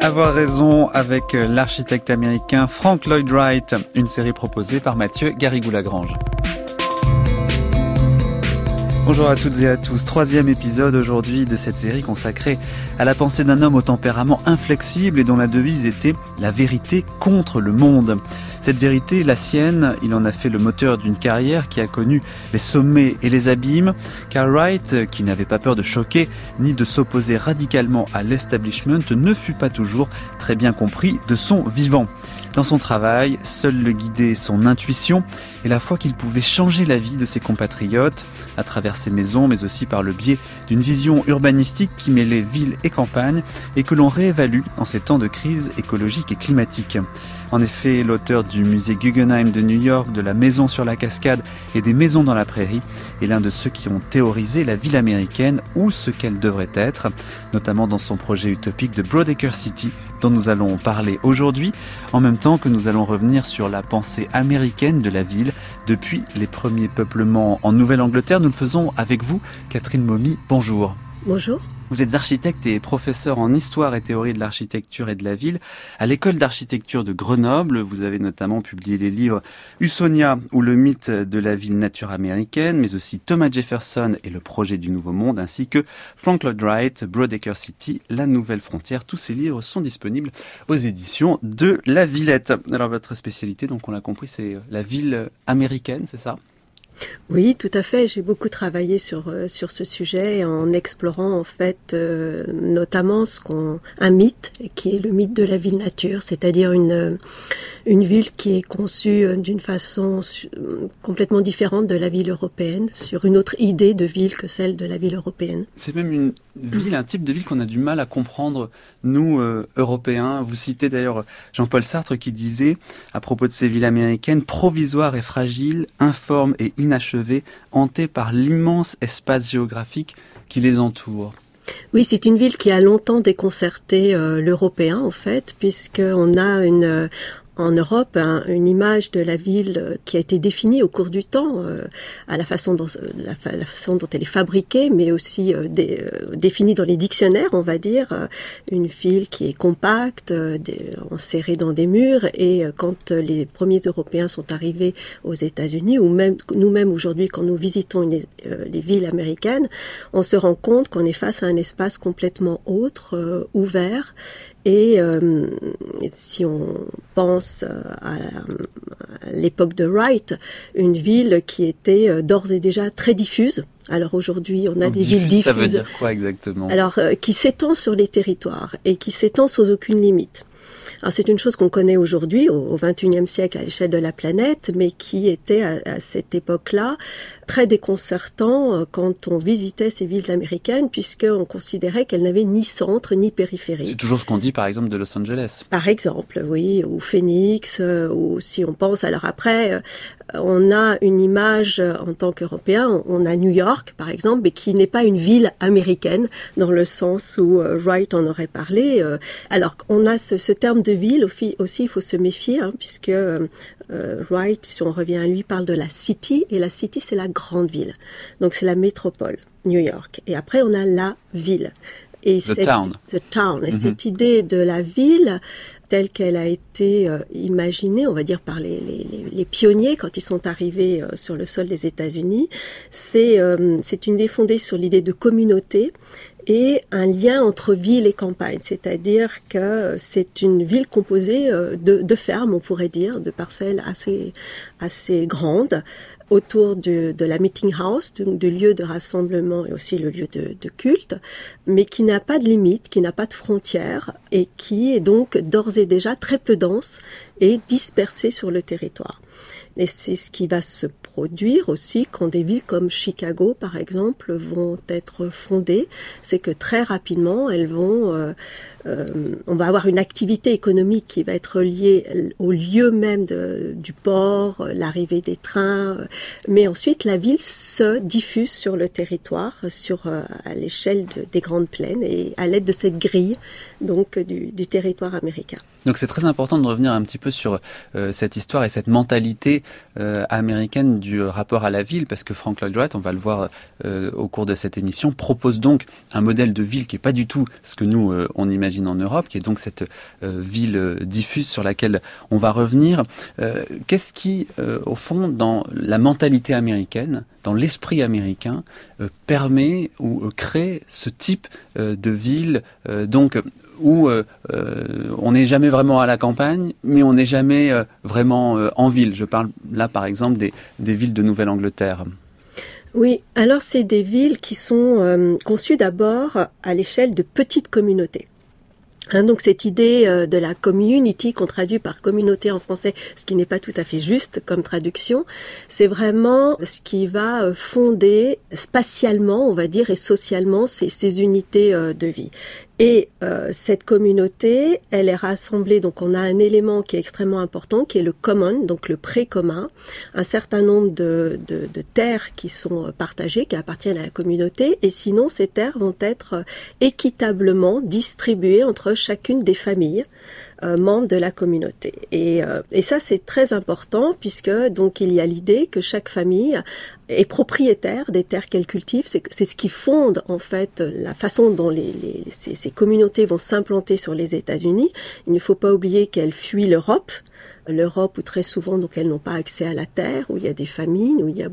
Avoir raison avec l'architecte américain Frank Lloyd Wright, une série proposée par Mathieu Garrigou-Lagrange. Bonjour à toutes et à tous, 3e épisode aujourd'hui de cette série consacrée à la pensée d'un homme au tempérament inflexible et dont la devise était « La vérité contre le monde ». Cette vérité, la sienne, il en a fait le moteur d'une carrière qui a connu les sommets et les abîmes, car Wright, qui n'avait pas peur de choquer ni de s'opposer radicalement à l'establishment, ne fut pas toujours très bien compris de son vivant. Dans son travail, seul le guidait son intuition et la foi qu'il pouvait changer la vie de ses compatriotes à travers ses maisons, mais aussi par le biais d'une vision urbanistique qui mêlait ville et campagne et que l'on réévalue en ces temps de crise écologique et climatique. En effet, l'auteur du musée Guggenheim de New York, de la maison sur la cascade et des maisons dans la prairie est l'un de ceux qui ont théorisé la ville américaine ou ce qu'elle devrait être, notamment dans son projet utopique de Broadacre City, dont nous allons parler aujourd'hui, en même temps que nous allons revenir sur la pensée américaine de la ville depuis les premiers peuplements en Nouvelle-Angleterre. Nous le faisons avec vous, Catherine Momy. Bonjour. Bonjour. Vous êtes architecte et professeur en histoire et théorie de l'architecture et de la ville à l'école d'architecture de Grenoble. Vous avez notamment publié les livres Usonia ou le mythe de la ville nature américaine, mais aussi Thomas Jefferson et le projet du Nouveau Monde, ainsi que Frank Lloyd Wright, Broadacre City, la nouvelle frontière. Tous ces livres sont disponibles aux éditions de La Villette. Alors votre spécialité, donc on l'a compris, c'est la ville américaine, c'est ça ? Oui, tout à fait. J'ai beaucoup travaillé sur ce sujet en explorant en fait notamment un mythe qui est le mythe de la ville nature, c'est-à-dire une ville qui est conçue d'une façon complètement différente de la ville européenne, sur une autre idée de ville que celle de la ville européenne. C'est même une ville, un type de ville qu'on a du mal à comprendre, nous, Européens. Vous citez d'ailleurs Jean-Paul Sartre qui disait, à propos de ces villes américaines, provisoires et fragiles, informes et inachevées, hantées par l'immense espace géographique qui les entoure. Oui, c'est une ville qui a longtemps déconcerté l'Européen, en fait, puisqu'on a en Europe, une image de la ville qui a été définie au cours du temps, à la façon dont elle est fabriquée, mais aussi définie dans les dictionnaires, on va dire, une ville qui est compacte, enserrée dans des murs. Et quand les premiers Européens sont arrivés aux États-Unis, ou même nous-mêmes aujourd'hui, quand nous visitons les villes américaines, on se rend compte qu'on est face à un espace complètement autre, ouvert. Et si on pense à l'époque de Wright, une ville qui était d'ores et déjà très diffuse. Alors aujourd'hui, on a des villes diffuses. Ça veut dire quoi exactement ? Alors, qui s'étend sur les territoires et qui s'étend sans aucune limite. Alors c'est une chose qu'on connaît aujourd'hui, au XXIe siècle à l'échelle de la planète, mais qui était à cette époque-là très déconcertant quand on visitait ces villes américaines, puisqu'on considérait qu'elles n'avaient ni centre ni périphérie. C'est toujours ce qu'on dit par exemple de Los Angeles. Par exemple, oui, ou Phoenix, ou si on pense, alors après, on a une image en tant qu'Européen, on a New York par exemple, mais qui n'est pas une ville américaine dans le sens où Wright en aurait parlé. Alors on a ce terme de ville aussi, il faut se méfier, puisque Wright, si on revient à lui, parle de la city, et la city c'est la grande ville, donc c'est la métropole, New York. Et après on a la ville. Et The town. Et cette idée de la ville, telle qu'elle a été imaginée, on va dire, par les pionniers quand ils sont arrivés sur le sol des États-Unis, c'est une idée fondée sur l'idée de communauté et un lien entre ville et campagne, c'est-à-dire que c'est une ville composée de fermes, on pourrait dire, de parcelles assez grandes, autour de la meeting house, de lieu de rassemblement et aussi le lieu de culte, mais qui n'a pas de limite, qui n'a pas de frontières et qui est donc d'ores et déjà très peu dense et dispersée sur le territoire. Et c'est ce qui va se produire aussi quand des villes comme Chicago, par exemple, vont être fondées. C'est que très rapidement, elles vont... on va avoir une activité économique qui va être liée au lieu même du port, l'arrivée des trains. Mais ensuite, la ville se diffuse sur le territoire, à l'échelle des grandes plaines et à l'aide de cette grille donc du territoire américain. Donc c'est très important de revenir un petit peu sur cette histoire et cette mentalité américaine du rapport à la ville, parce que Frank Lloyd Wright, on va le voir au cours de cette émission, propose donc un modèle de ville qui est pas du tout ce que nous on imagine en Europe, qui est donc cette ville diffuse sur laquelle on va revenir. Qu'est-ce qui, au fond, dans la mentalité américaine, dans l'esprit américain, permet ou crée ce type de ville, donc où on n'est jamais vraiment à la campagne, mais on n'est jamais vraiment en ville. Je parle là, par exemple, des villes de Nouvelle-Angleterre. Oui, alors c'est des villes qui sont conçues d'abord à l'échelle de petites communautés. Donc cette idée de la community qu'on traduit par communauté en français, ce qui n'est pas tout à fait juste comme traduction, c'est vraiment ce qui va fonder spatialement, on va dire, et socialement ces unités de vie. Et cette communauté, elle est rassemblée, donc on a un élément qui est extrêmement important, qui est le common, donc le pré-commun, un certain nombre de terres qui sont partagées, qui appartiennent à la communauté, et sinon ces terres vont être équitablement distribuées entre chacune des familles membres de la communauté. Et ça, c'est très important puisque donc il y a l'idée que chaque famille est propriétaire des terres qu'elle cultive. C'est ce qui fonde en fait la façon dont ces communautés vont s'implanter sur les États-Unis. Il ne faut pas oublier qu'elles fuient l'Europe où très souvent donc elles n'ont pas accès à la terre, où il y a des famines, où il y a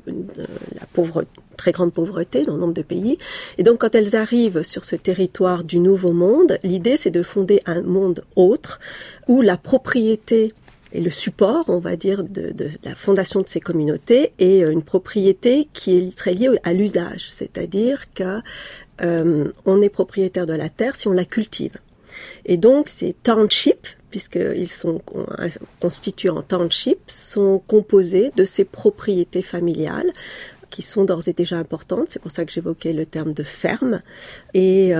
très grande pauvreté dans nombre de pays. Et donc quand elles arrivent sur ce territoire du Nouveau Monde, l'idée c'est de fonder un monde autre où la propriété et le support, on va dire, de la fondation de ces communautés est une propriété qui est très liée à l'usage, c'est-à-dire que on est propriétaire de la terre si on la cultive. Et donc ces townships, puisqu'ils sont constitués en township, sont composés de ces propriétés familiales qui sont d'ores et déjà importantes. C'est pour ça que j'évoquais le terme de ferme. Et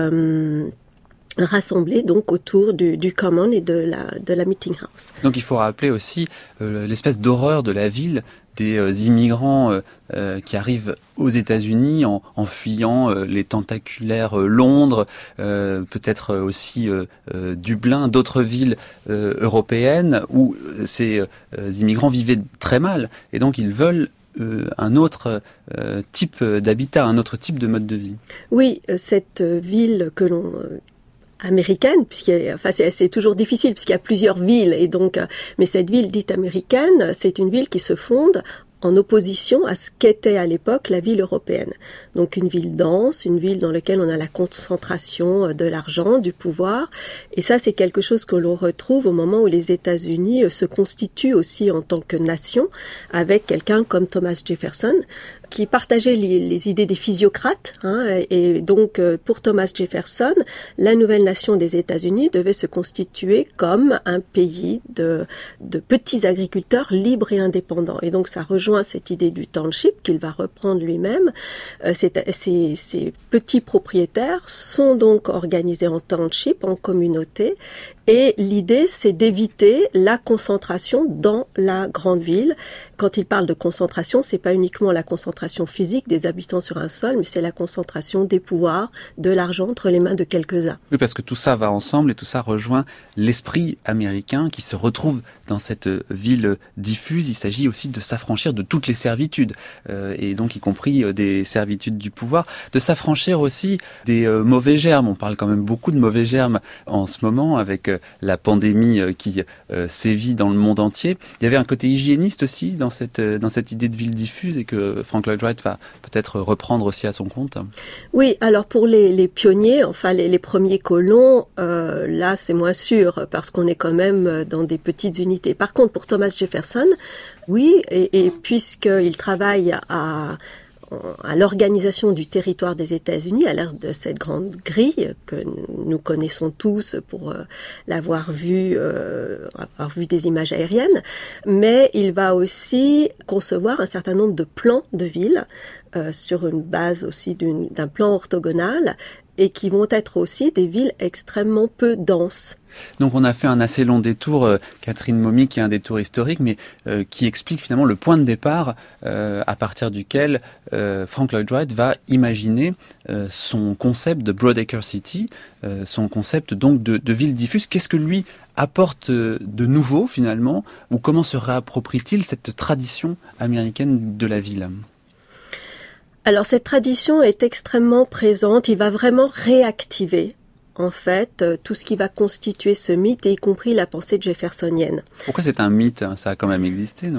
rassemblés donc autour du common et de la meeting house. Donc il faut rappeler aussi l'espèce d'horreur de la ville des immigrants qui arrivent aux États-Unis en fuyant les tentaculaires Londres, peut-être aussi Dublin, d'autres villes européennes où ces immigrants vivaient très mal. Et donc ils veulent un autre type d'habitat, un autre type de mode de vie. Oui, cette ville que l'on américaine, c'est toujours difficile puisqu'il y a plusieurs villes et donc, mais cette ville dite américaine, c'est une ville qui se fonde en opposition à ce qu'était à l'époque la ville européenne. Donc une ville dense, une ville dans laquelle on a la concentration de l'argent, du pouvoir. Et ça, c'est quelque chose que l'on retrouve au moment où les États-Unis se constituent aussi en tant que nation, avec quelqu'un comme Thomas Jefferson, qui partageait les idées des physiocrates. Et donc, pour Thomas Jefferson, la nouvelle nation des États-Unis devait se constituer comme un pays de petits agriculteurs libres et indépendants. Et donc, ça rejoint cette idée du township qu'il va reprendre lui-même. Ces petits propriétaires sont donc organisés en township, en communauté. Et l'idée, c'est d'éviter la concentration dans la grande ville. Quand il parle de concentration, c'est pas uniquement la concentration physique des habitants sur un sol, mais c'est la concentration des pouvoirs, de l'argent entre les mains de quelques-uns. Oui, parce que tout ça va ensemble et tout ça rejoint l'esprit américain qui se retrouve dans cette ville diffuse. Il s'agit aussi de s'affranchir de toutes les servitudes, et donc y compris des servitudes du pouvoir, de s'affranchir aussi des mauvais germes. On parle quand même beaucoup de mauvais germes en ce moment avec la pandémie qui sévit dans le monde entier. Il y avait un côté hygiéniste aussi dans cette idée de ville diffuse et que Frank Lloyd Wright va peut-être reprendre aussi à son compte. Oui, alors pour les pionniers, enfin les premiers colons, là c'est moins sûr parce qu'on est quand même dans des petites unités. Par contre, pour Thomas Jefferson, oui, et puisqu'il travaille à l'organisation du territoire des États-Unis à l'ère de cette grande grille que nous connaissons tous pour avoir vu des images aériennes, mais il va aussi concevoir un certain nombre de plans de villes sur une base aussi d'un plan orthogonal. et qui vont être aussi des villes extrêmement peu denses. Donc on a fait un assez long détour, Catherine Momy, qui est un détour historique, mais qui explique finalement le point de départ à partir duquel Frank Lloyd Wright va imaginer son concept de Broadacre City, son concept donc de ville diffuse. Qu'est-ce que lui apporte de nouveau finalement, ou comment se réapproprie-t-il cette tradition américaine de la ville ? Alors cette tradition est extrêmement présente, il va vraiment réactiver en fait tout ce qui va constituer ce mythe, et y compris la pensée jeffersonienne. Pourquoi c'est un mythe ? Ça a quand même existé, non ?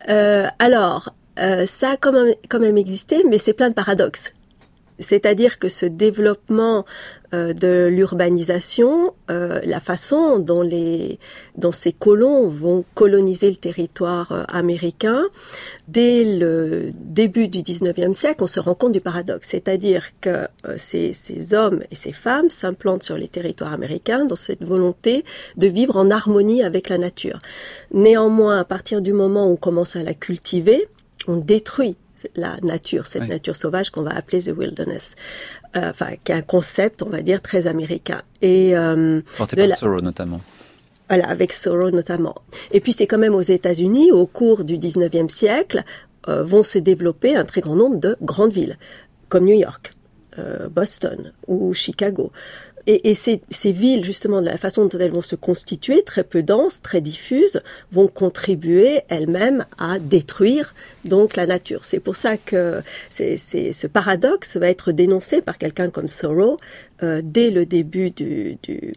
Ça a quand même existé, mais c'est plein de paradoxes. C'est-à-dire que ce développement de l'urbanisation, la façon dont ces colons vont coloniser le territoire américain, dès le début du 19e siècle, on se rend compte du paradoxe. C'est-à-dire que ces hommes et ces femmes s'implantent sur les territoires américains dans cette volonté de vivre en harmonie avec la nature. Néanmoins, à partir du moment où on commence à la cultiver, on détruit la nature, cette nature sauvage qu'on va appeler the wilderness, qui est un concept, on va dire, très américain. Et porté par Thoreau notamment. Voilà, avec Thoreau notamment. Et puis c'est quand même aux États-Unis, au cours du 19e siècle, vont se développer un très grand nombre de grandes villes, comme New York, Boston ou Chicago. Et ces villes, justement, de la façon dont elles vont se constituer, très peu denses, très diffuses, vont contribuer elles-mêmes à détruire donc la nature. C'est pour ça que ce paradoxe va être dénoncé par quelqu'un comme Thoreau dès le début du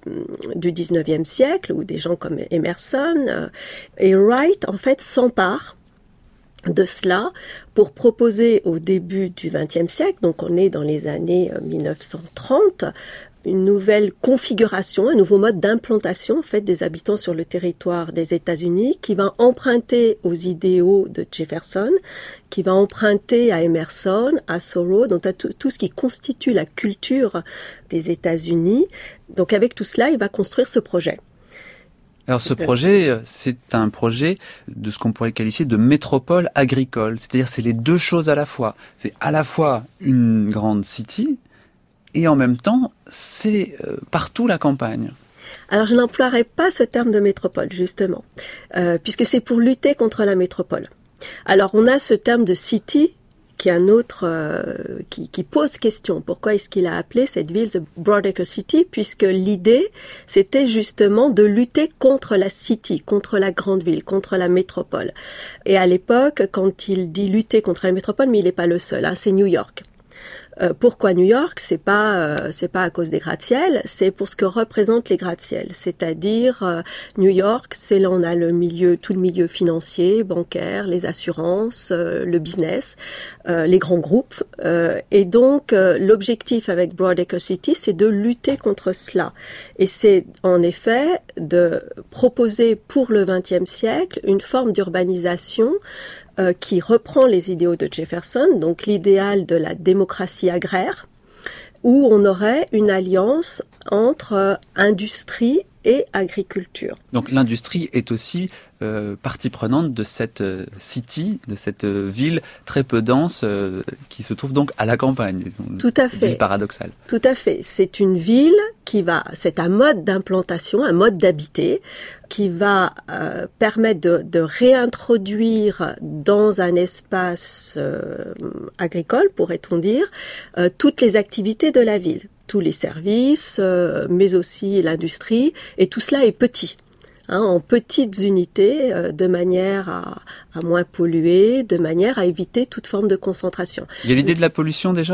19e siècle, ou des gens comme Emerson. Et Wright, en fait, s'empare de cela pour proposer au début du XXe siècle, donc on est dans les années 1930, une nouvelle configuration, un nouveau mode d'implantation en fait des habitants sur le territoire des États-Unis, qui va emprunter aux idéaux de Jefferson, qui va emprunter à Emerson, à Thoreau, donc à tout ce qui constitue la culture des États-Unis. Donc avec tout cela, il va construire ce projet. Alors ce projet, c'est un projet de ce qu'on pourrait qualifier de métropole agricole, c'est-à-dire c'est les deux choses à la fois. C'est à la fois une grande city, et en même temps, c'est partout la campagne. Alors je n'emploierai pas ce terme de métropole, justement, puisque c'est pour lutter contre la métropole. Alors on a ce terme de city, qui est un autre, qui pose question. Pourquoi est-ce qu'il a appelé cette ville The Broadacre City? Puisque l'idée, c'était justement de lutter contre la city, contre la grande ville, contre la métropole. Et à l'époque, quand il dit lutter contre la métropole, mais il n'est pas le seul, c'est New York. Pourquoi New York? C'est pas à cause des gratte-ciel, c'est pour ce que représentent les gratte-ciel. C'est-à-dire New York, c'est là on a tout le milieu financier, bancaire, les assurances, le business, les grands groupes. Et donc l'objectif avec Broadacre City, c'est de lutter contre cela. Et c'est en effet de proposer pour le XXe siècle une forme d'urbanisation qui reprend les idéaux de Jefferson, donc l'idéal de la démocratie agraire, où on aurait une alliance entre industrie et agriculture. Donc l'industrie est aussi partie prenante de cette city, de cette ville très peu dense qui se trouve donc à la campagne. Tout à fait. Ville paradoxale. Tout à fait. C'est une ville c'est un mode d'implantation, un mode d'habiter qui va permettre de réintroduire dans un espace agricole, pourrait-on dire, toutes les activités de la ville. Tous les services, mais aussi l'industrie, et tout cela est petit, en petites unités, de manière à moins polluer, de manière à éviter toute forme de concentration. Il y a l'idée de la pollution déjà ?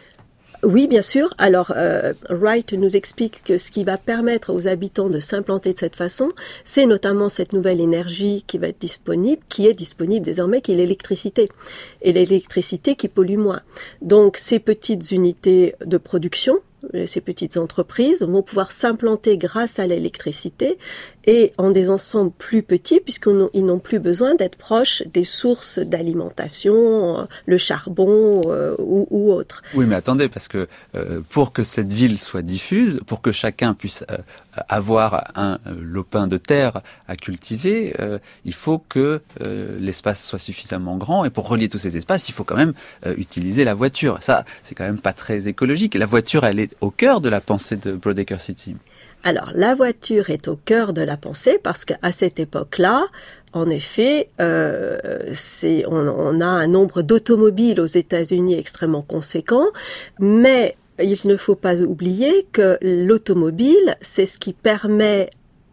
Oui, bien sûr. Alors, Wright nous explique que ce qui va permettre aux habitants de s'implanter de cette façon, c'est notamment cette nouvelle énergie qui est disponible désormais, qui est l'électricité. Et l'électricité qui pollue moins. Donc, ces petites unités de production, ces petites entreprises vont pouvoir s'implanter grâce à l'électricité et en des ensembles plus petits, puisqu'ils n'ont plus besoin d'être proches des sources d'alimentation, le charbon ou autre. Oui, mais attendez, parce que pour que cette ville soit diffuse, pour que chacun puisse avoir un lopin de terre à cultiver, il faut que l'espace soit suffisamment grand, et pour relier tous ces espaces, il faut quand même utiliser la voiture. Ça, c'est quand même pas très écologique. La voiture, elle est au cœur de la pensée de Broadacre City. Alors, la voiture est au cœur de la pensée parce qu'à cette époque-là, en effet, on a un nombre d'automobiles aux États-Unis extrêmement conséquent, mais il ne faut pas oublier que l'automobile, c'est ce qui permet,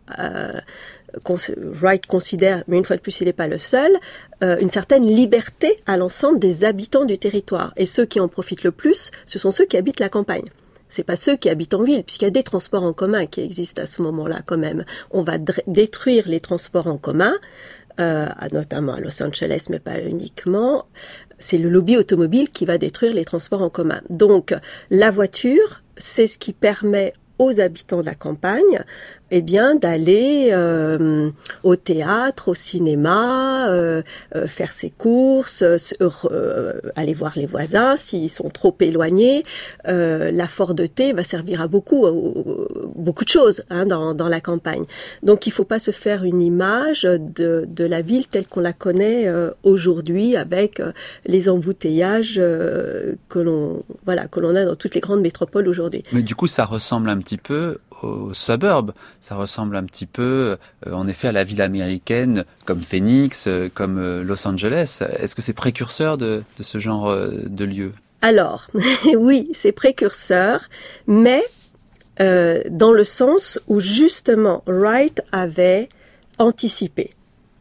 Wright considère, mais une fois de plus, il n'est pas le seul, une certaine liberté à l'ensemble des habitants du territoire. Et ceux qui en profitent le plus, ce sont ceux qui habitent la campagne. C'est pas ceux qui habitent en ville, puisqu'il y a des transports en commun qui existent à ce moment-là quand même. On va détruire les transports en commun, notamment à Los Angeles, mais pas uniquement. C'est le lobby automobile qui va détruire les transports en commun. Donc, la voiture, c'est ce qui permet aux habitants de la campagne, d'aller au théâtre, au cinéma, faire ses courses, aller voir les voisins s'ils sont trop éloignés. La Ford T va servir à beaucoup de choses dans la campagne. Donc il ne faut pas se faire une image de la ville telle qu'on la connaît aujourd'hui, avec les embouteillages que l'on a dans toutes les grandes métropoles aujourd'hui. Mais du coup, ça ressemble un petit peu aux suburbs. Ça ressemble un petit peu, en effet, à la ville américaine, comme Phoenix, comme Los Angeles. Est-ce que c'est précurseur de ce genre de lieu ? Alors, oui, c'est précurseur, mais dans le sens où justement Wright avait anticipé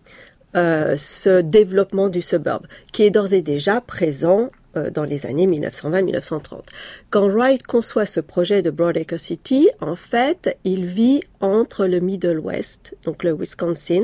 ce développement du suburb, qui est d'ores et déjà présent dans les années 1920-1930. Quand Wright conçoit ce projet de Broadacre City, en fait, il vit entre le Middle West, donc le Wisconsin,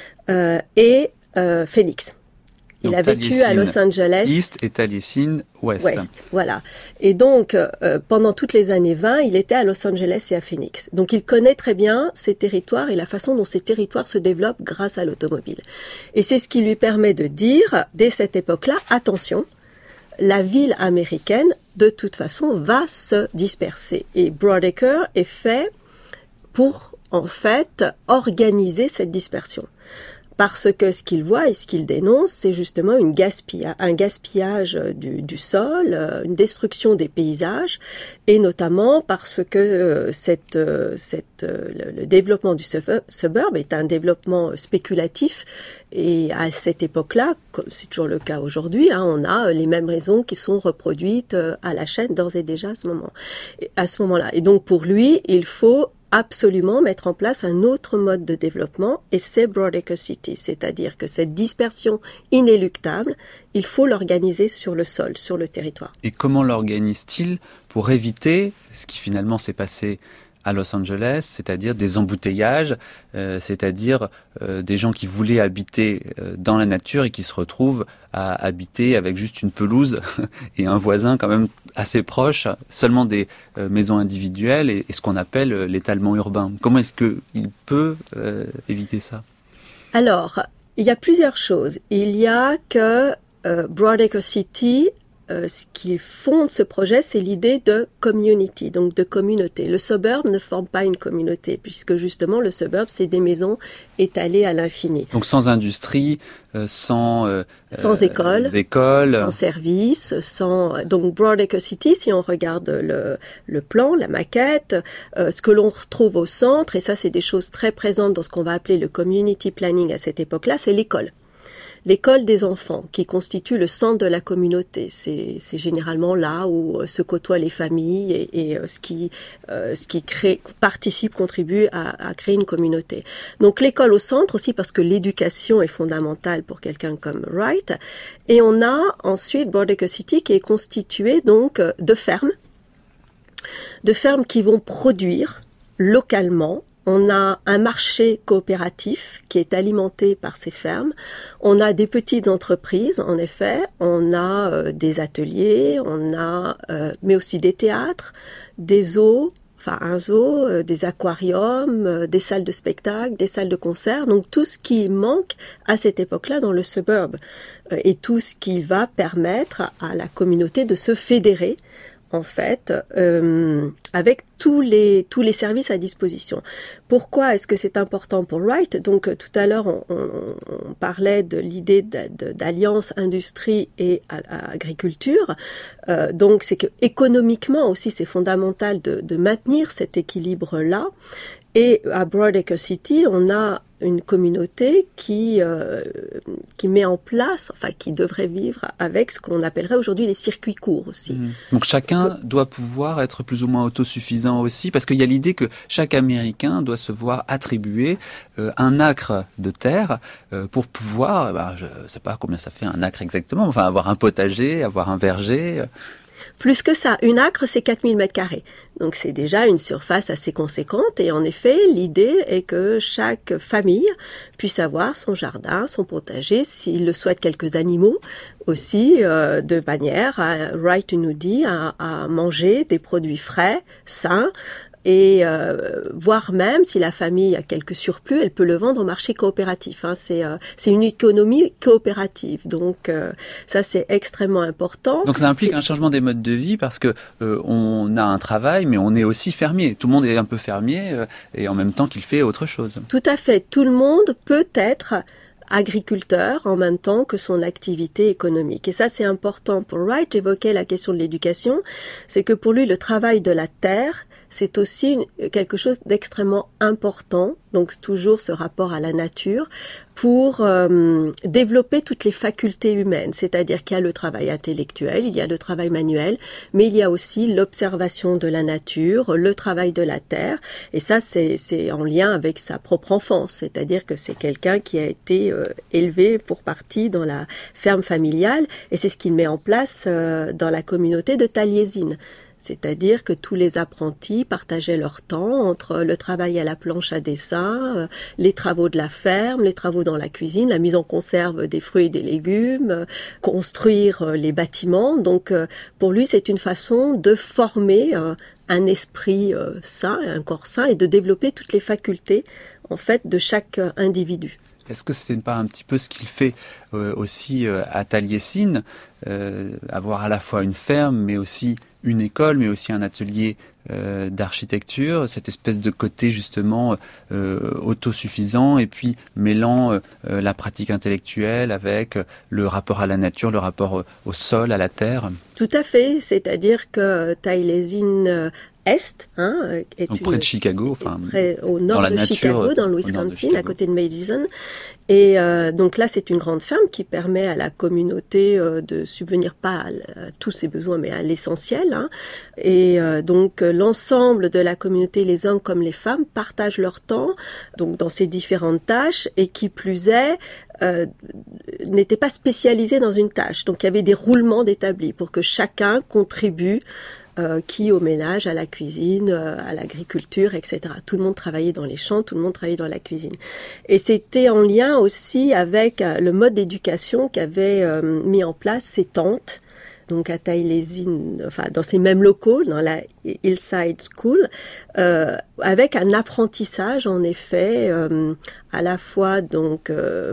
et Phoenix. Il a vécu à Los Angeles. East et Taliesin West. Voilà. Et donc, pendant toutes les années 20, il était à Los Angeles et à Phoenix. Donc, il connaît très bien ces territoires et la façon dont ces territoires se développent grâce à l'automobile. Et c'est ce qui lui permet de dire, dès cette époque-là, attention, la ville américaine, de toute façon, va se disperser. Et Broadacre est fait pour, en fait, organiser cette dispersion. Parce que ce qu'il voit et ce qu'il dénonce, c'est justement un gaspillage du sol, une destruction des paysages, et notamment parce que le développement du suburb est un développement spéculatif. Et à cette époque-là, comme c'est toujours le cas aujourd'hui, on a les mêmes raisons qui sont reproduites à la chaîne d'ores et déjà à ce moment-là. Et donc pour lui, il faut absolument mettre en place un autre mode de développement, et c'est Broadacre City, c'est-à-dire que cette dispersion inéluctable, il faut l'organiser sur le sol, sur le territoire. Et comment l'organise-t-il pour éviter ce qui finalement s'est passé à Los Angeles, c'est-à-dire des embouteillages, c'est-à-dire des gens qui voulaient habiter dans la nature et qui se retrouvent à habiter avec juste une pelouse et un voisin quand même assez proche, seulement des maisons individuelles et ce qu'on appelle l'étalement urbain. Comment est-ce qu'il peut éviter ça ? Alors, il y a plusieurs choses. Il y a que Broadacre City, ce qui fonde ce projet, c'est l'idée de community, donc de communauté. Le suburb ne forme pas une communauté, puisque justement le suburb, c'est des maisons étalées à l'infini. Donc sans industrie, sans école, sans service, donc Broadacre City, si on regarde le plan, la maquette, ce que l'on retrouve au centre, et ça c'est des choses très présentes dans ce qu'on va appeler le community planning à cette époque-là, c'est l'école. L'école des enfants, qui constitue le centre de la communauté, c'est généralement là où se côtoient les familles et ce qui contribue à créer une communauté. Donc l'école au centre aussi parce que l'éducation est fondamentale pour quelqu'un comme Wright. Et on a ensuite Broadacre City qui est constitué donc de fermes qui vont produire localement. On a un marché coopératif qui est alimenté par ces fermes. On a des petites entreprises, en effet. On a des ateliers, mais aussi des théâtres, des zoos, enfin un zoo, des aquariums, des salles de spectacle, des salles de concert, donc tout ce qui manque à cette époque-là dans le suburb et tout ce qui va permettre à la communauté de se fédérer en fait, avec tous les services à disposition. Pourquoi est-ce que c'est important pour Wright ? Donc tout à l'heure, on parlait de l'idée d'alliance industrie et agriculture. Donc c'est que économiquement aussi, c'est fondamental de maintenir cet équilibre-là. Et à Broadacre City, on a une communauté qui met en place, enfin qui devrait vivre avec ce qu'on appellerait aujourd'hui les circuits courts aussi. Donc chacun doit pouvoir être plus ou moins autosuffisant aussi, parce qu'il y a l'idée que chaque Américain doit se voir attribuer un acre de terre pour pouvoir, je sais pas combien ça fait un acre exactement, enfin avoir un potager, avoir un verger. Plus que ça, une acre, c'est 4000 mètres carrés. Donc c'est déjà une surface assez conséquente. Et en effet, l'idée est que chaque famille puisse avoir son jardin, son potager, s'il le souhaite quelques animaux aussi, de manière, Wright nous dit, à manger des produits frais, sains, et voire même si la famille a quelques surplus, elle peut le vendre au marché coopératif. C'est une économie coopérative, donc ça c'est extrêmement important. Donc ça implique un changement des modes de vie parce que on a un travail, mais on est aussi fermier. Tout le monde est un peu fermier et en même temps qu'il fait autre chose. Tout à fait, tout le monde peut être agriculteur en même temps que son activité économique. Et ça, c'est important pour Wright. J'évoquais la question de l'éducation. C'est que pour lui, le travail de la terre, c'est aussi quelque chose d'extrêmement important, donc toujours ce rapport à la nature, pour développer toutes les facultés humaines. C'est-à-dire qu'il y a le travail intellectuel, il y a le travail manuel, mais il y a aussi l'observation de la nature, le travail de la terre. Et ça, c'est en lien avec sa propre enfance. C'est-à-dire que c'est quelqu'un qui a été élevé pour partie dans la ferme familiale. Et c'est ce qu'il met en place dans la communauté de Taliesin. C'est-à-dire que tous les apprentis partageaient leur temps entre le travail à la planche à dessin, les travaux de la ferme, les travaux dans la cuisine, la mise en conserve des fruits et des légumes, construire les bâtiments. Donc pour lui, c'est une façon de former un esprit sain, un corps sain et de développer toutes les facultés en fait de chaque individu. Est-ce que ce n'est pas un petit peu ce qu'il fait aussi à Taliesin, avoir à la fois une ferme, mais aussi une école, mais aussi un atelier d'architecture, cette espèce de côté justement autosuffisant et puis mêlant la pratique intellectuelle avec le rapport à la nature, le rapport au sol, à la terre. Tout à fait, c'est-à-dire que Taliesin Est, est donc près de Chicago, enfin au nord de Chicago, dans le Wisconsin, à côté de Madison. Et donc là, c'est une grande ferme qui permet à la communauté de subvenir pas à tous ses besoins, mais à l'essentiel. Et donc l'ensemble de la communauté, les hommes comme les femmes, partagent leur temps donc dans ces différentes tâches et qui plus est, n'étaient pas spécialisés dans une tâche. Donc il y avait des roulements d'établis pour que chacun contribue qui au ménage, à la cuisine, à l'agriculture, etc. Tout le monde travaillait dans les champs, tout le monde travaillait dans la cuisine. Et c'était en lien aussi avec le mode d'éducation qu'avaient mis en place ces tantes, donc à Taliesin, enfin dans ces mêmes locaux, dans la Hillside School, avec un apprentissage en effet à la fois donc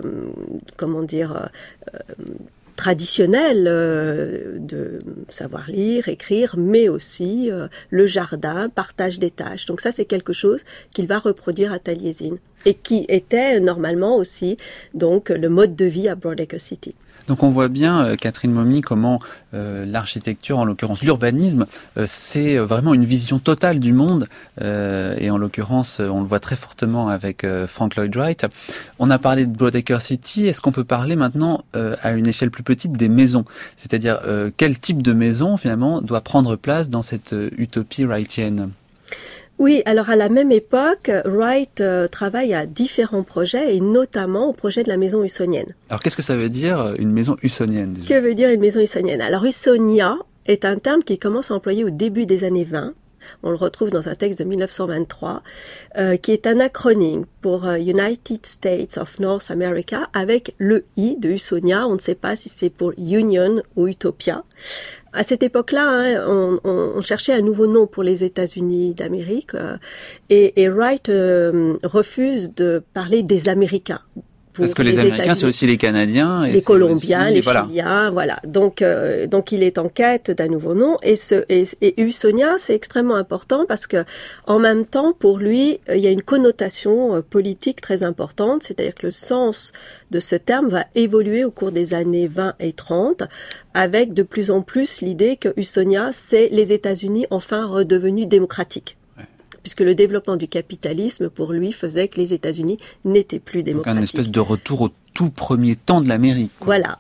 traditionnel de savoir lire, écrire, mais aussi le jardin, partage des tâches. Donc ça, c'est quelque chose qu'il va reproduire à Taliesin et qui était normalement aussi donc le mode de vie à Broadacre City. Donc on voit bien, Catherine Momy, comment l'architecture, en l'occurrence l'urbanisme, c'est vraiment une vision totale du monde. Et en l'occurrence, on le voit très fortement avec Frank Lloyd Wright. On a parlé de Broadacre City. Est-ce qu'on peut parler maintenant, à une échelle plus petite, des maisons ? C'est-à-dire, quel type de maison, finalement, doit prendre place dans cette utopie wrightienne ? Oui, alors à la même époque, Wright travaille à différents projets et notamment au projet de la maison hussonienne. Alors qu'est-ce que ça veut dire une maison hussonienne déjà ? Que veut dire une maison hussonienne ? Alors Hussonia est un terme qui commence à employer au début des années 20. On le retrouve dans un texte de 1923, qui est un acronyme pour United States of North America avec le I de Hussonia. On ne sait pas si c'est pour Union ou Utopia. À cette époque-là, on cherchait un nouveau nom pour les États-Unis d'Amérique et Wright refuse de parler des Américains. Parce que les Américains, c'est aussi les Canadiens. Et les Colombiens, aussi, les Chiliens, voilà. Donc il est en quête d'un nouveau nom. Et Usonia, c'est extrêmement important parce que, en même temps, pour lui, il y a une connotation politique très importante. C'est-à-dire que le sens de ce terme va évoluer au cours des années 20 et 30, avec de plus en plus l'idée que Usonia, c'est les États-Unis enfin redevenus démocratiques. Puisque le développement du capitalisme, pour lui, faisait que les États-Unis n'étaient plus démocratiques. Donc, un espèce de retour au tout premier temps de l'Amérique. Voilà,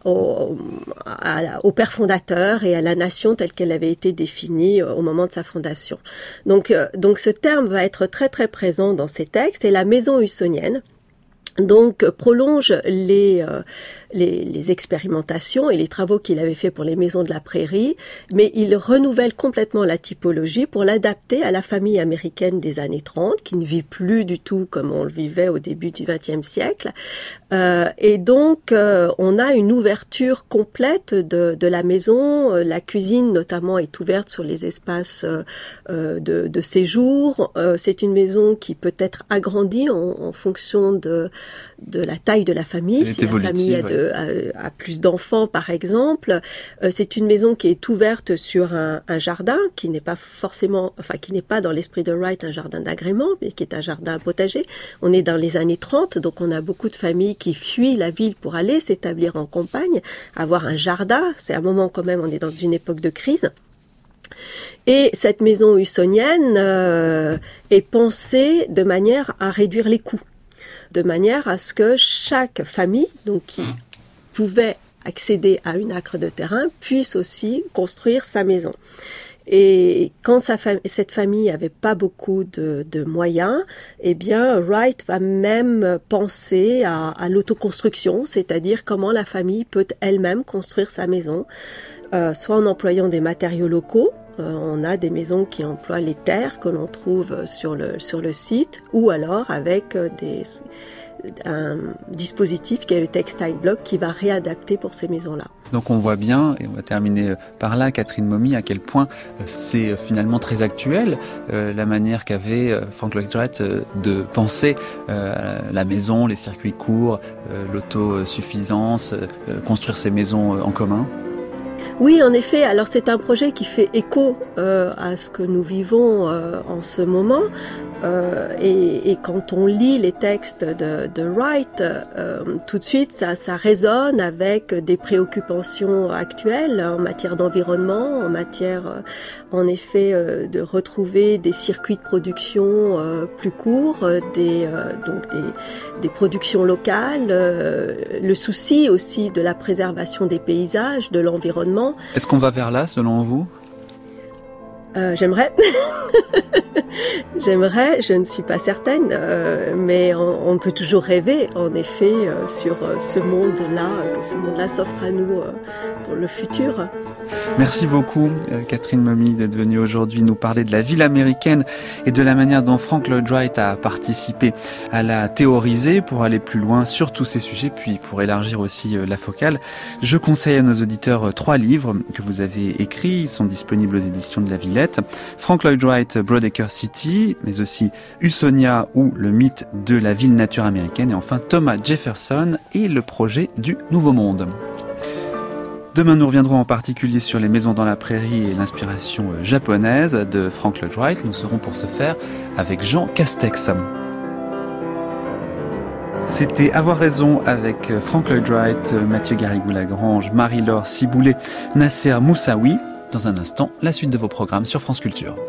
au père fondateur et à la nation telle qu'elle avait été définie au moment de sa fondation. Donc ce terme va être très très présent dans ces textes, et la maison usonienne prolonge les expérimentations et les travaux qu'il avait fait pour les maisons de la prairie, mais il renouvelle complètement la typologie pour l'adapter à la famille américaine des années 30, qui ne vit plus du tout comme on le vivait au début du XXe siècle. Et donc, on a une ouverture complète de la maison. La cuisine, notamment, est ouverte sur les espaces de séjour. C'est une maison qui peut être agrandie en fonction de la taille de la famille. Si la famille a plus d'enfants, par exemple, c'est une maison qui est ouverte sur un jardin qui n'est pas forcément, qui n'est pas dans l'esprit de Wright un jardin d'agrément, mais qui est un jardin potager. On est dans les années 30, donc on a beaucoup de familles qui fuient la ville pour aller s'établir en campagne, avoir un jardin. C'est un moment quand même, on est dans une époque de crise. Et cette maison usonienne est pensée de manière à réduire les coûts, de manière à ce que chaque famille, donc qui pouvait accéder à une acre de terrain, puisse aussi construire sa maison. Et quand cette famille n'avait pas beaucoup de moyens, eh bien, Wright va même penser à l'autoconstruction, c'est-à-dire comment la famille peut elle-même construire sa maison, soit en employant des matériaux locaux. On a des maisons qui emploient les terres que l'on trouve sur le site, ou alors avec un dispositif qui est le textile block qui va réadapter pour ces maisons-là. Donc on voit bien, et on va terminer par là, Catherine Momy, à quel point c'est finalement très actuel, la manière qu'avait Frank Lloyd Wright de penser la maison, les circuits courts, l'autosuffisance, construire ces maisons en commun. Oui, en effet. Alors c'est un projet qui fait écho à ce que nous vivons en ce moment. Et quand on lit les textes de Wright, tout de suite, ça résonne avec des préoccupations actuelles en matière d'environnement, en matière, en effet, de retrouver des circuits de production plus courts, des productions locales, le souci aussi de la préservation des paysages, de l'environnement. Est-ce qu'on va vers là, selon vous ? J'aimerais. J'aimerais, je ne suis pas certaine, mais on peut toujours rêver, en effet, sur ce monde-là, que ce monde-là s'offre à nous pour le futur. Merci beaucoup, Catherine Momy, d'être venue aujourd'hui nous parler de la ville américaine et de la manière dont Frank Lloyd Wright a participé à la théoriser pour aller plus loin sur tous ces sujets, puis pour élargir aussi la focale. Je conseille à nos auditeurs 3 livres que vous avez écrits. Ils sont disponibles aux éditions de La Villette. Frank Lloyd Wright, Broadacre City, mais aussi Usonia ou le mythe de la ville nature américaine, et enfin Thomas Jefferson et le projet du Nouveau Monde. Demain, nous reviendrons en particulier sur les maisons dans la prairie et l'inspiration japonaise de Frank Lloyd Wright. Nous serons pour ce faire avec Jean Castex. C'était Avoir raison avec Frank Lloyd Wright, Mathieu Garrigou-Lagrange, Marie-Laure Ciboulet, Nasser Moussaoui. Dans un instant, la suite de vos programmes sur France Culture.